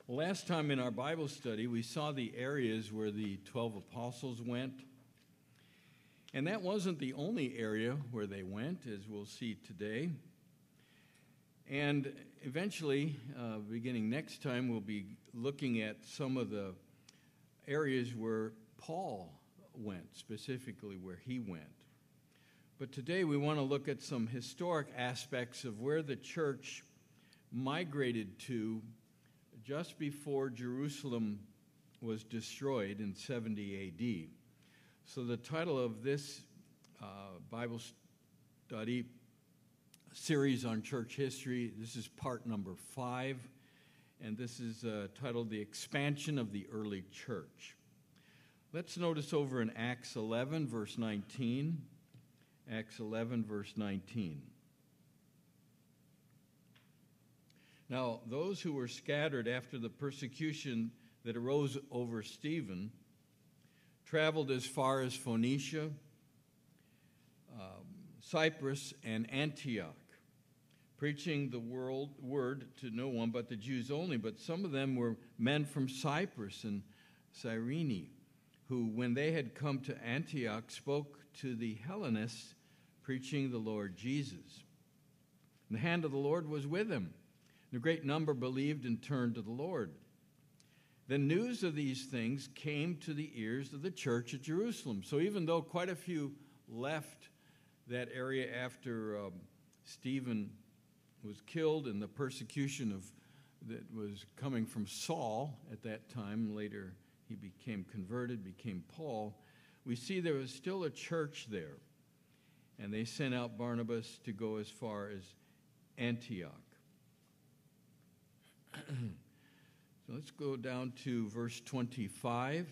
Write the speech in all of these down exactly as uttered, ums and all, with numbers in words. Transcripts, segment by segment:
Last time in our Bible study, we saw the areas where the twelve apostles went. And that wasn't the only area where they went, as we'll see today. And eventually, uh, beginning next time, we'll be looking at some of the areas where Paul went, specifically where he went. But today we want to look at some historic aspects of where the church migrated to just before Jerusalem was destroyed in seventy A D. So the title of this uh, Bible study series on church history, this is part number five, and this is uh, titled The Expansion of the Early Church. Let's notice over in Acts eleven, verse nineteen. Acts eleven, verse nineteen. Now, those who were scattered after the persecution that arose over Stephen traveled as far as Phoenicia, um, Cyprus, and Antioch, preaching the world, word to no one but the Jews only. But some of them were men from Cyprus and Cyrene, who, when they had come to Antioch, spoke to the Hellenists, preaching the Lord Jesus. And the hand of the Lord was with them. And a great number believed and turned to the Lord. Then news of these things came to the ears of the church at Jerusalem. So even though quite a few left that area after um, Stephen was killed and the persecution of that was coming from Saul at that time, later he became converted, became Paul, we see there was still a church there. And they sent out Barnabas to go as far as Antioch. So let's go down to verse twenty-five.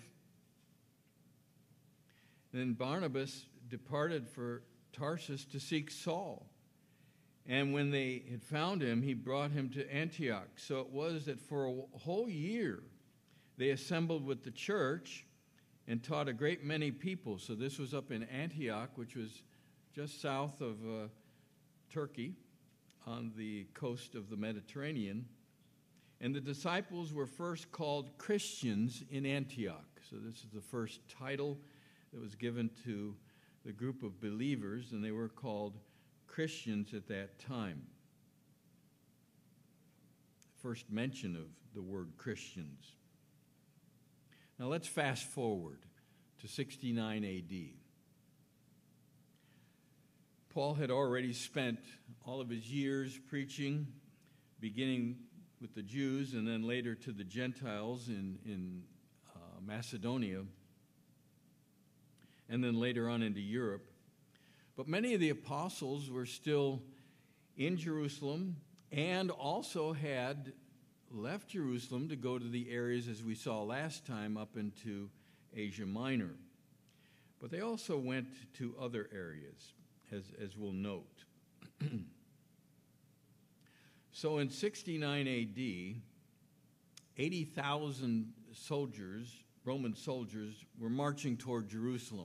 Then Barnabas departed for Tarsus to seek Saul. And when they had found him, he brought him to Antioch. So it was that for a whole year they assembled with the church and taught a great many people. So this was up in Antioch, which was just south of uh, Turkey on the coast of the Mediterranean. And the disciples were first called Christians in Antioch. So this is the first title that was given to the group of believers, and they were called Christians at that time. First mention of the word Christians. Now let's fast forward to sixty-nine A D. Paul had already spent all of his years preaching, beginning with the Jews and then later to the Gentiles in, in uh, Macedonia, and then later on into Europe. But many of the apostles were still in Jerusalem and also had left Jerusalem to go to the areas, as we saw last time, up into Asia Minor. But they also went to other areas, as, as we'll note. So in sixty-nine A D, eighty thousand soldiers, Roman soldiers, were marching toward Jerusalem.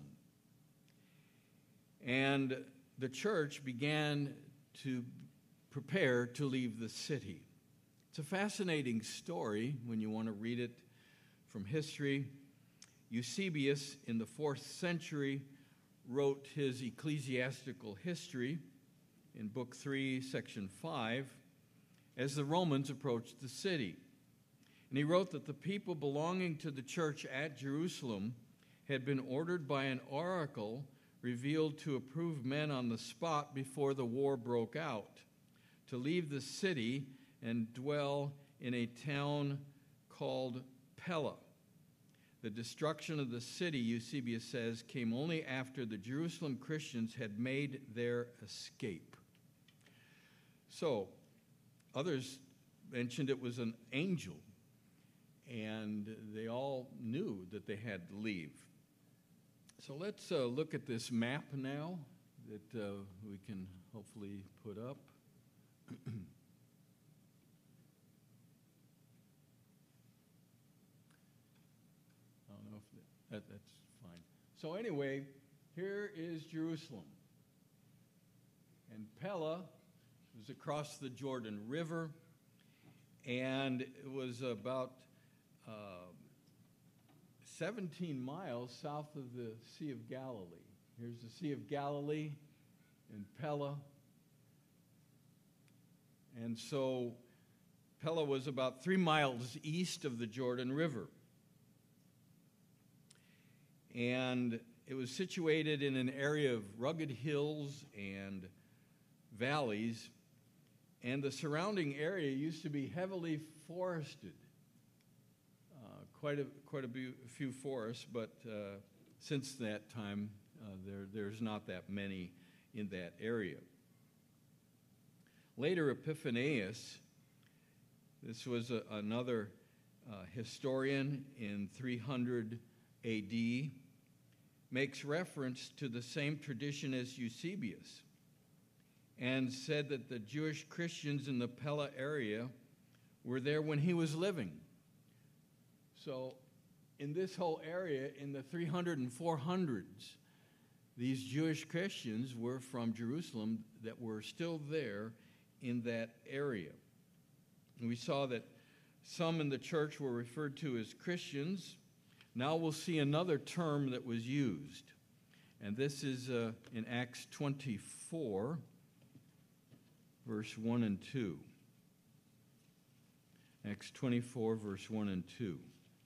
And the church began to prepare to leave the city. It's a fascinating story when you want to read it from history. Eusebius, in the fourth century, wrote his ecclesiastical history in Book three, Section five, as the Romans approached the city. And he wrote that the people belonging to the church at Jerusalem had been ordered by an oracle revealed to approved men on the spot before the war broke out to leave the city and dwell in a town called Pella. The destruction of the city, Eusebius says, came only after the Jerusalem Christians had made their escape. So, others mentioned it was an angel, and they all knew that they had to leave. So let's uh, look at this map now that uh, we can hopefully put up. I don't know if that, that's fine. So anyway, here is Jerusalem. And Pella was across the Jordan River. and it was about uh, seventeen miles south of the Sea of Galilee. Here's the Sea of Galilee and Pella. And so Pella was about three miles east of the Jordan River. And it was situated in an area of rugged hills and valleys, and the surrounding area used to be heavily forested. Uh, quite a quite a few forests, but uh, since that time, uh, there there's not that many in that area. Later, Epiphanius, this was a, another uh, historian in three hundred A D, makes reference to the same tradition as Eusebius and said that the Jewish Christians in the Pella area were there when he was living. So in this whole area, in the three hundred and four hundreds, these Jewish Christians were from Jerusalem that were still there in that area. And we saw that some in the church were referred to as Christians. Now we'll see another term that was used. And this is uh, in Acts twenty-four, verse one and two. Acts twenty-four, verse one and two.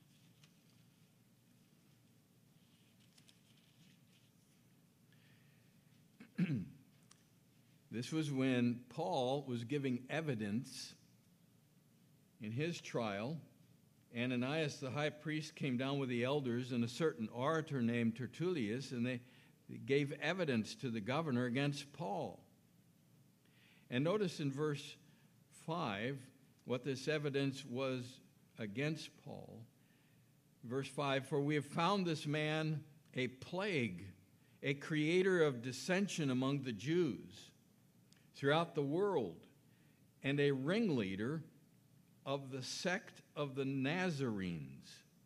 This was when Paul was giving evidence in his trial. Ananias, the high priest, came down with the elders and a certain orator named Tertullius, and they gave evidence to the governor against Paul. And notice in verse five what this evidence was against Paul. Verse five, for we have found this man a plague, a creator of dissension among the Jews throughout the world, and a ringleader of the sect of the Nazarenes.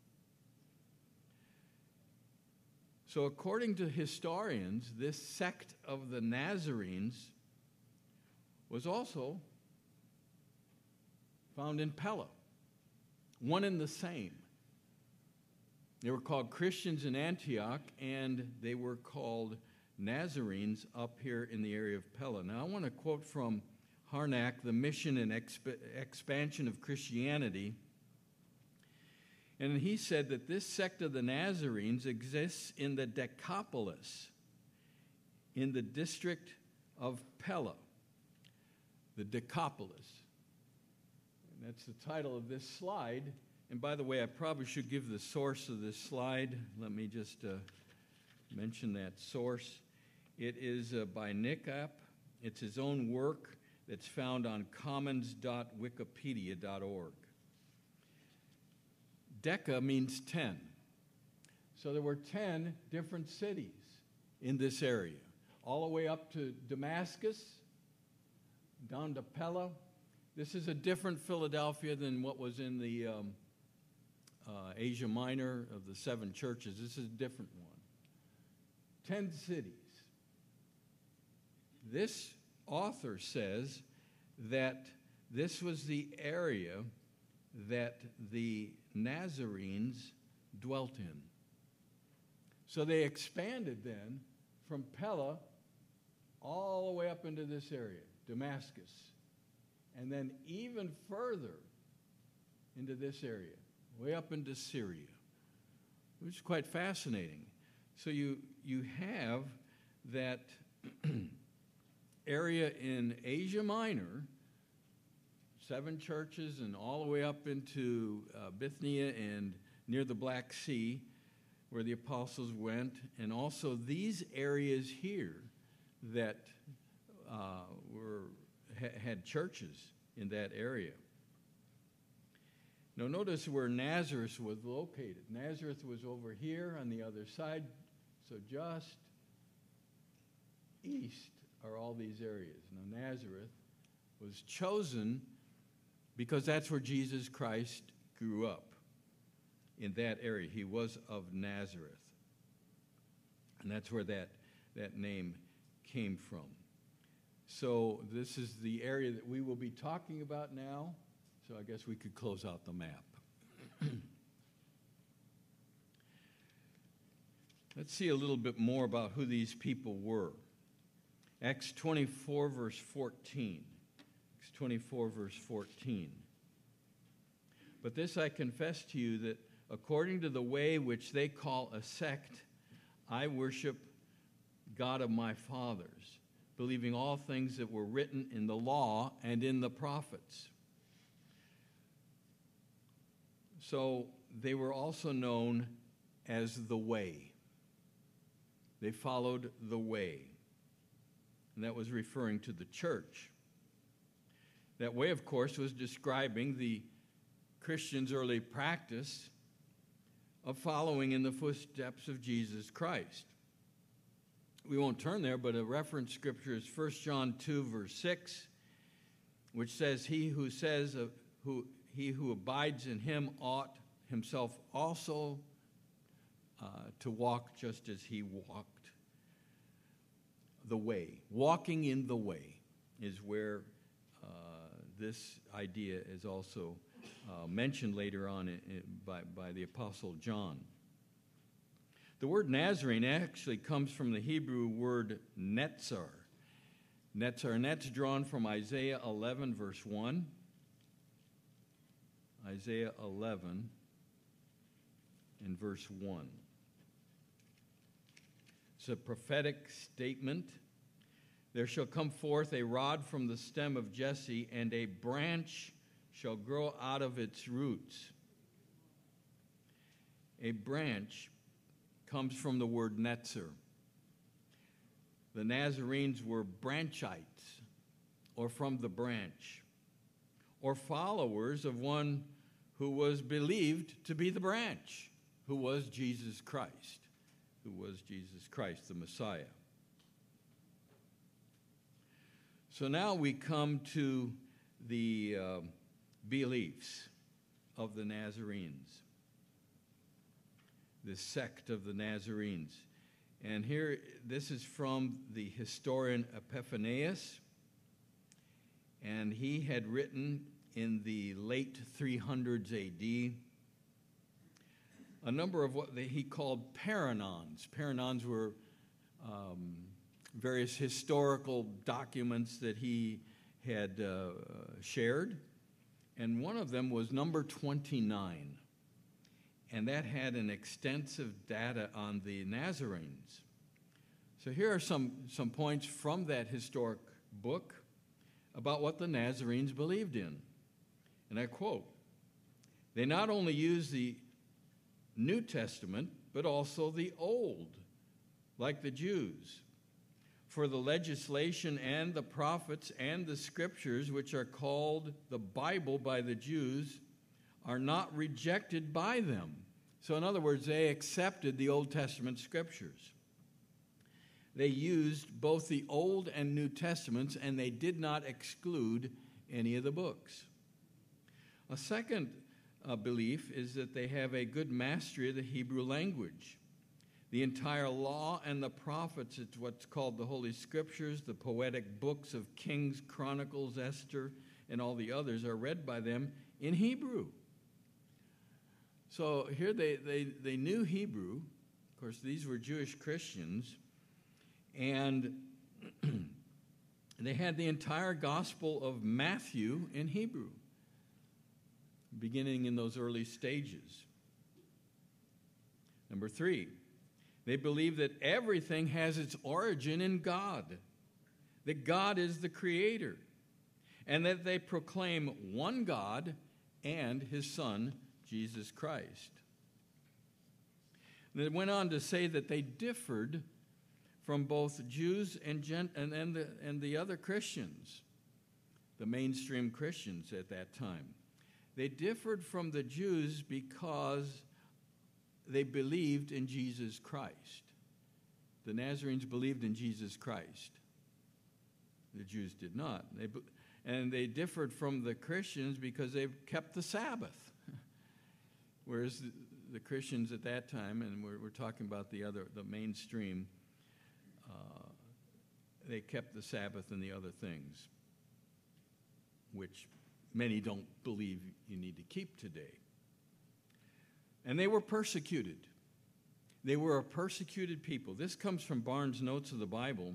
So according to historians, this sect of the Nazarenes was also found in Pella, one and the same. They were called Christians in Antioch, and they were called Nazarenes up here in the area of Pella. Now I want to quote from Harnack, The Mission and Exp- Expansion of Christianity. And he said that this sect of the Nazarenes exists in the Decapolis, in the district of Pella. The Decapolis. And that's the title of this slide. And by the way, I probably should give the source of this slide. Let me just uh, mention that source. It is uh, by Nick App. It's his own work that's found on commons dot wikipedia dot org. Deca means ten. So there were ten different cities in this area, all the way up to Damascus, down to Pella. This is a different Philadelphia than what was in the um, uh, Asia Minor of the seven churches. This is a different one. Ten cities. This author says that this was the area that the Nazarenes dwelt in. So they expanded then from Pella all the way up into this area, Damascus, and then even further into this area, way up into Syria, which is quite fascinating. So you you have that area in Asia Minor, seven churches, and all the way up into uh, Bithynia and near the Black Sea, where the apostles went, and also these areas here that uh, were ha- had churches in that area. Now notice where Nazareth was located. Nazareth was over here on the other side, so just east are all these areas. Now Nazareth was chosen because that's where Jesus Christ grew up, in that area. He was of Nazareth. And that's where that, that name came from. So this is the area that we will be talking about now, So I guess we could close out the map. Let's see a little bit more about who these people were. Acts twenty-four, verse fourteen. Acts twenty-four, verse fourteen. But this I confess to you, that according to the way which they call a sect, I worship God of my fathers, believing all things that were written in the law and in the prophets. So they were also known as the Way. They followed the Way. And that was referring to the church. That way, of course, was describing the Christians' early practice of following in the footsteps of Jesus Christ. We won't turn there, but a reference scripture is First John two, verse six, which says, He who says, uh, who, he who abides in him ought himself also uh, to walk just as he walked. The way. Walking in the way is where uh, this idea is also uh, mentioned later on in, in, by, by the Apostle John. The word Nazarene actually comes from the Hebrew word netzar. Netzar, and that's drawn from Isaiah eleven, verse one. Isaiah eleven and verse one. It's a prophetic statement. There shall come forth a rod from the stem of Jesse, and a branch shall grow out of its roots. A branch comes from the word netzer. The Nazarenes were branchites, or from the branch, or followers of one who was believed to be the branch, who was Jesus Christ. Who was Jesus Christ, the Messiah. So now we come to the uh, beliefs of the Nazarenes, the sect of the Nazarenes. And here, this is from the historian Epiphanius, and he had written in the late three hundreds A D a number of what they, he called paranons. Paranons were um, various historical documents that he had uh, shared, and one of them was number twenty-nine, and that had an extensive data on the Nazarenes. So here are some, some points from that historic book about what the Nazarenes believed in. And I quote, "They not only used the New Testament, but also the Old, like the Jews. For the legislation and the prophets and the scriptures, which are called the Bible by the Jews, are not rejected by them." So in other words, they accepted the Old Testament scriptures. They used both the Old and New Testaments, and they did not exclude any of the books. A second Uh, belief is that they have a good mastery of the Hebrew language. The entire law and the prophets, it's what's called the Holy Scriptures, the poetic books of Kings, Chronicles, Esther, and all the others are read by them in Hebrew. So here they, they, they knew Hebrew. Of course, these were Jewish Christians. And they had the entire Gospel of Matthew in Hebrew, beginning in those early stages. Number three, they believe that everything has its origin in God, that God is the creator, and that they proclaim one God and his Son, Jesus Christ. And they went on to say that they differed from both Jews and, Gent- and, and, the, and the other Christians, the mainstream Christians at that time. They differed from the Jews because they believed in Jesus Christ. The Nazarenes believed in Jesus Christ. The Jews did not. They, and they differed from the Christians because they kept the Sabbath. Whereas the, the Christians at that time, and we're, we're talking about the other, the mainstream, uh, they kept the Sabbath and the other things, which many don't believe you need to keep today. And they were persecuted. They were a persecuted people. This comes from Barnes' Notes of the Bible.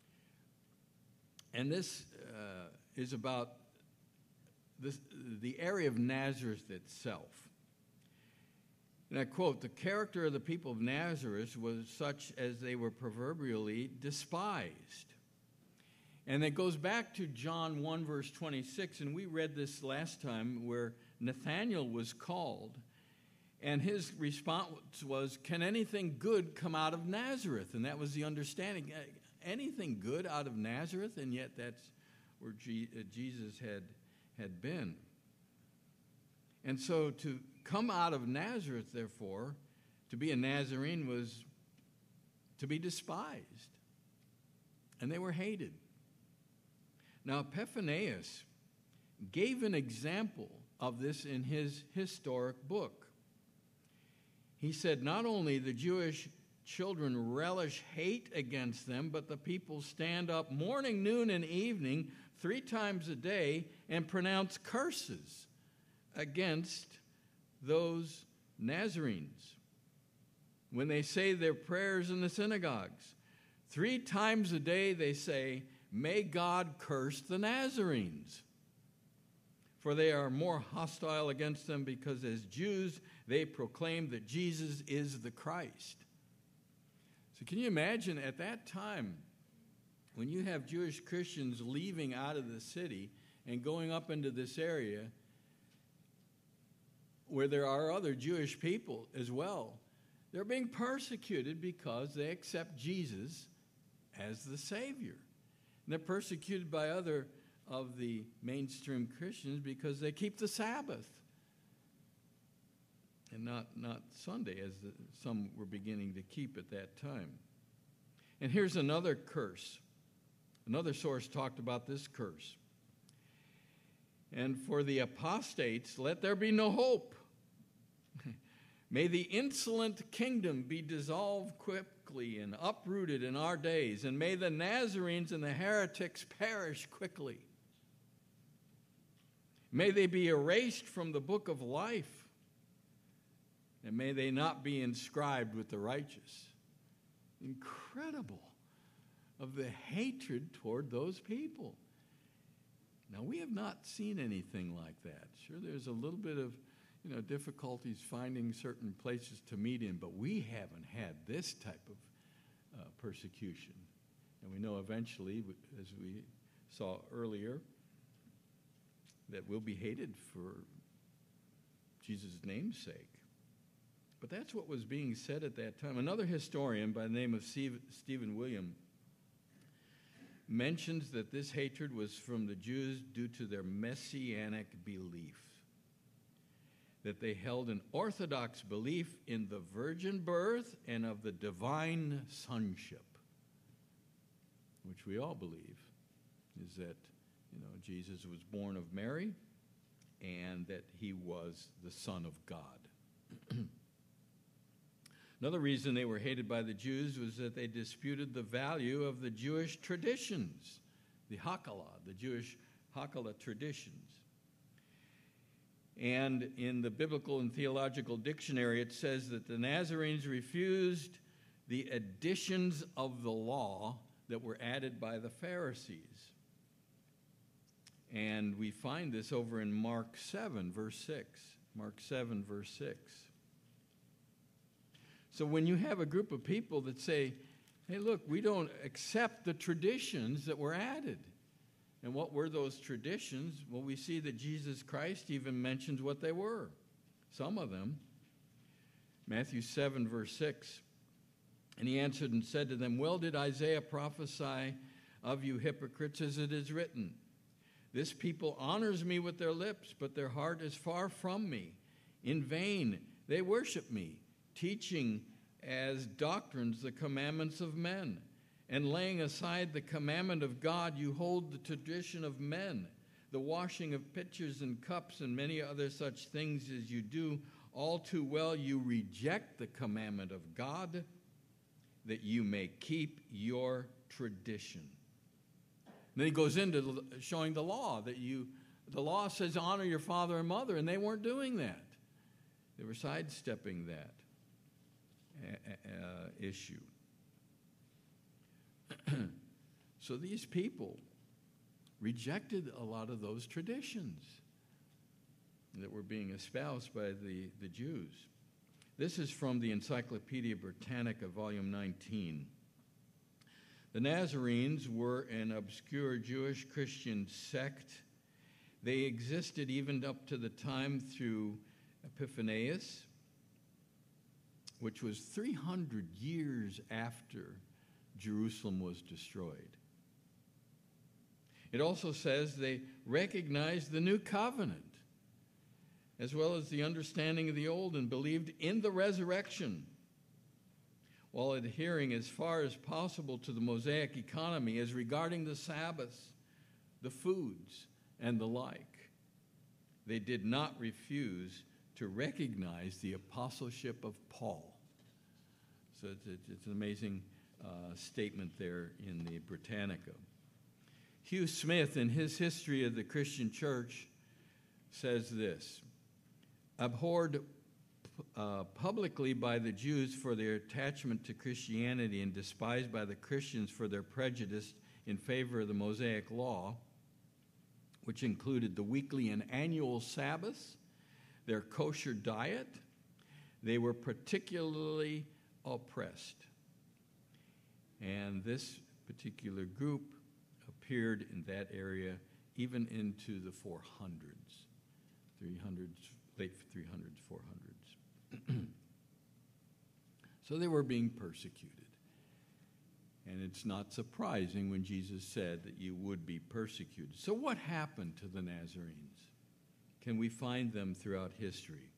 And this uh, is about this, the area of Nazareth itself. And I quote, "The character of the people of Nazareth was such as they were proverbially despised." And it goes back to John one, verse twenty-six, and we read this last time, where Nathanael was called, and his response was, "Can anything good come out of Nazareth?" And that was the understanding. Anything good out of Nazareth? And yet that's where Jesus had, had been. And so to come out of Nazareth, therefore, to be a Nazarene was to be despised. And they were hated. Now, Epiphanius gave an example of this in his historic book. He said, not only the Jewish children relish hate against them, but the people stand up morning, noon, and evening, three times a day, and pronounce curses against those Nazarenes. When they say their prayers in the synagogues, three times a day they say, "May God curse the Nazarenes, for they are more hostile against them, because as Jews they proclaim that Jesus is the Christ." So can you imagine at that time, when you have Jewish Christians leaving out of the city and going up into this area where there are other Jewish people as well, they're being persecuted because they accept Jesus as the Savior. And they're persecuted by other of the mainstream Christians because they keep the Sabbath and not, not Sunday, as the, some were beginning to keep at that time. And here's another curse. Another source talked about this curse. "And for the apostates, let there be no hope. May the insolent kingdom be dissolved quickly and uprooted in our days, and may the Nazarenes and the heretics perish quickly. May they be erased from the book of life, and may they not be inscribed with the righteous." Incredible of the hatred toward those people. Now, we have not seen anything like that. Sure, there's a little bit of, you know, difficulties finding certain places to meet in, but we haven't had this type of uh, persecution. And we know eventually, as we saw earlier, that we'll be hated for Jesus' name's sake. But that's what was being said at that time. Another historian by the name of Stephen William mentions that this hatred was from the Jews due to their messianic belief, that they held an orthodox belief in the virgin birth and of the divine sonship, which we all believe is that, you know, Jesus was born of Mary and that he was the Son of God. Another reason they were hated by the Jews was that they disputed the value of the Jewish traditions, the Hakalah, the Jewish Hakalah traditions. And in the Biblical and Theological Dictionary, it says that the Nazarenes refused the additions of the law that were added by the Pharisees. And we find this over in Mark seven, verse six. Mark seven, verse six. So when you have a group of people that say, hey, look, we don't accept the traditions that were added. And what were those traditions? Well, we see that Jesus Christ even mentions what they were. Some of them. Matthew seven, verse six. And he answered and said to them, well did Isaiah prophesy of you hypocrites, as it is written, this people honors me with their lips, but their heart is far from me. In vain they worship me, teaching as doctrines the commandments of men. And laying aside the commandment of God, you hold the tradition of men, the washing of pitchers and cups, and many other such things as you do. All too well you reject the commandment of God, that you may keep your tradition. And then he goes into showing the law, that you the law says honor your father and mother, and they weren't doing that. They were sidestepping that uh, issue. So these people rejected a lot of those traditions that were being espoused by the, the Jews. This is from the Encyclopedia Britannica, volume nineteen. The Nazarenes were an obscure Jewish Christian sect. They existed even up to the time through Epiphanius, which was three hundred years after Jerusalem was destroyed. It also says they recognized the new covenant, as well as the understanding of the old, and believed in the resurrection, while adhering as far as possible to the Mosaic economy as regarding the Sabbaths, the foods, and the like. They did not refuse to recognize the apostleship of Paul. So it's, it's an amazing uh, statement there in the Britannica. Hugh Smith, in his History of the Christian Church, says this: abhorred uh, publicly by the Jews for their attachment to Christianity and despised by the Christians for their prejudice in favor of the Mosaic law, which included the weekly and annual Sabbaths, their kosher diet, they were particularly oppressed. And this particular group appeared in that area even into the four hundreds, three hundreds, late three hundreds, four hundreds. So they were being persecuted. And it's not surprising when Jesus said that you would be persecuted. So what happened to the Nazarenes? Can we find them throughout history?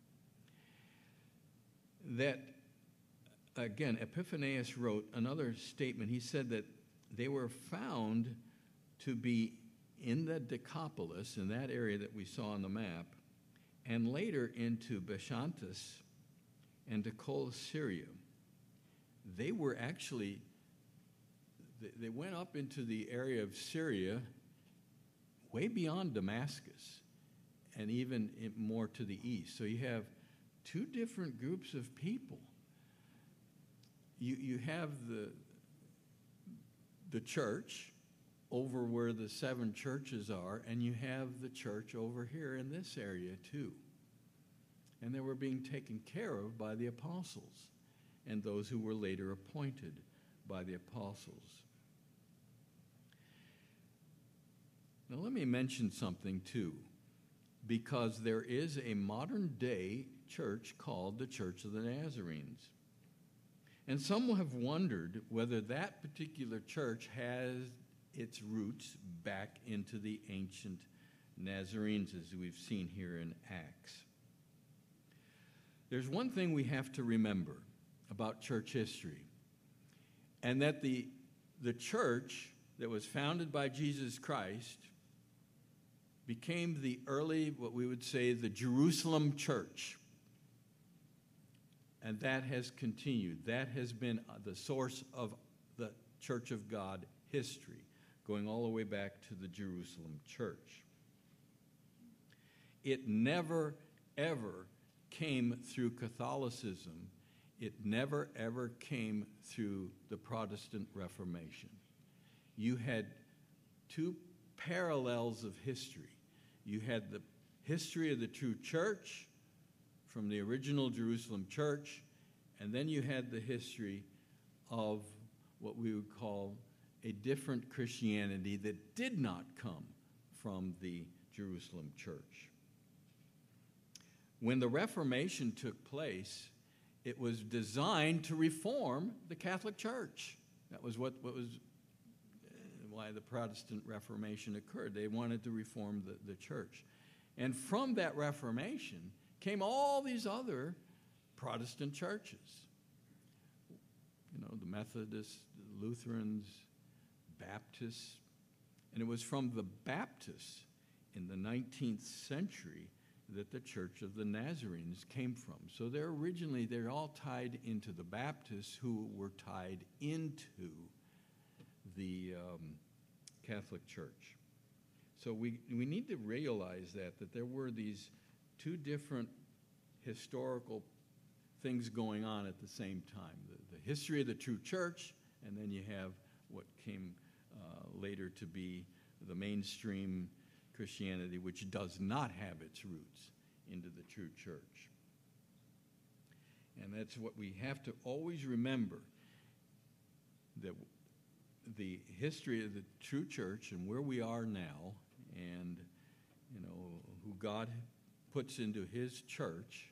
That, again, Epiphanius wrote another statement. He said that they were found to be in the Decapolis, in that area that we saw on the map, and later into Besantis and to Kol Syria. They were actually, they went up into the area of Syria, way beyond Damascus, and even more to the east. So you have two different groups of people. You, you have the, the church over where the seven churches are, and you have the church over here in this area too. And they were being taken care of by the apostles and those who were later appointed by the apostles. Now let me mention something too, because there is a modern day church called the Church of the Nazarenes. And some have wondered whether that particular church has its roots back into the ancient Nazarenes, as we've seen here in Acts. There's one thing we have to remember about church history, and that the, the church that was founded by Jesus Christ became the early, what we would say, the Jerusalem church. And that has continued. That has been the source of the Church of God history, going all the way back to the Jerusalem church. It never, ever came through Catholicism. It never, ever came through the Protestant Reformation. You had two parallels of history. You had the history of the true church from the original Jerusalem church, and then you had the history of what we would call a different Christianity that did not come from the Jerusalem church. When the Reformation took place, it was designed to reform the Catholic Church. That was what, what was why the Protestant Reformation occurred. They wanted to reform the, the church. And from that Reformation came all these other Protestant churches. You know, the Methodists, the Lutherans, Baptists. And it was from the Baptists in the nineteenth century that the Church of the Nazarenes came from. So they're originally, they're all tied into the Baptists, who were tied into the um, Catholic Church. So we, we need to realize that, that there were these two different historical things going on at the same time. The, the history of the true church, and then you have what came uh, later to be the mainstream Christianity, which does not have its roots into the true church. And that's what we have to always remember, that the history of the true church and where we are now, and you know who God puts into his church,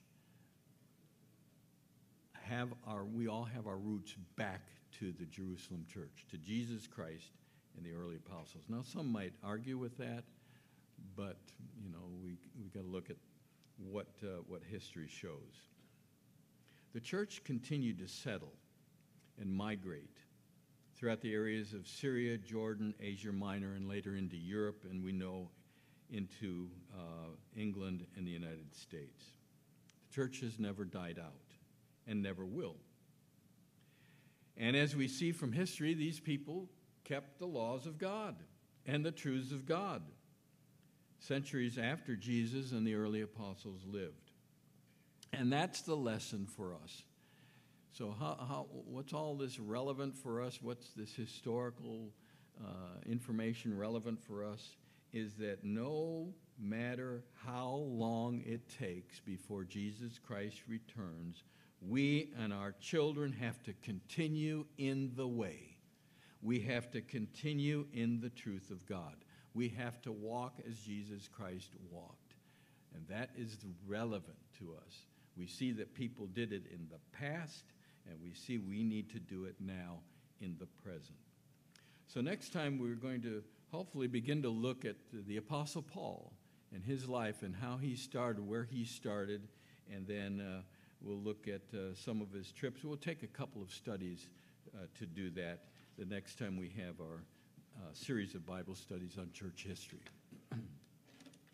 have our we all have our roots back to the Jerusalem church, to Jesus Christ and the early apostles. Now some might argue with that, but you know we we got to look at what uh, what history shows. The church continued to settle and migrate throughout the areas of Syria, Jordan, Asia Minor, and later into Europe, and we know into uh, England and the United States. The church has never died out and never will. And as we see from history, these people kept the laws of God and the truths of God centuries after Jesus and the early apostles lived. And that's the lesson for us. So how, how, what's all this relevant for us? What's this historical uh, information relevant for us? Is that no matter how long it takes before Jesus Christ returns, we and our children have to continue in the way. We have to continue in the truth of God. We have to walk as Jesus Christ walked. And that is relevant to us. We see that people did it in the past, and we see we need to do it now in the present. So next time we're going to hopefully begin to look at the Apostle Paul and his life and how he started, where he started, and then uh, we'll look at uh, some of his trips. We'll take a couple of studies uh, to do that the next time we have our uh, series of Bible studies on church history.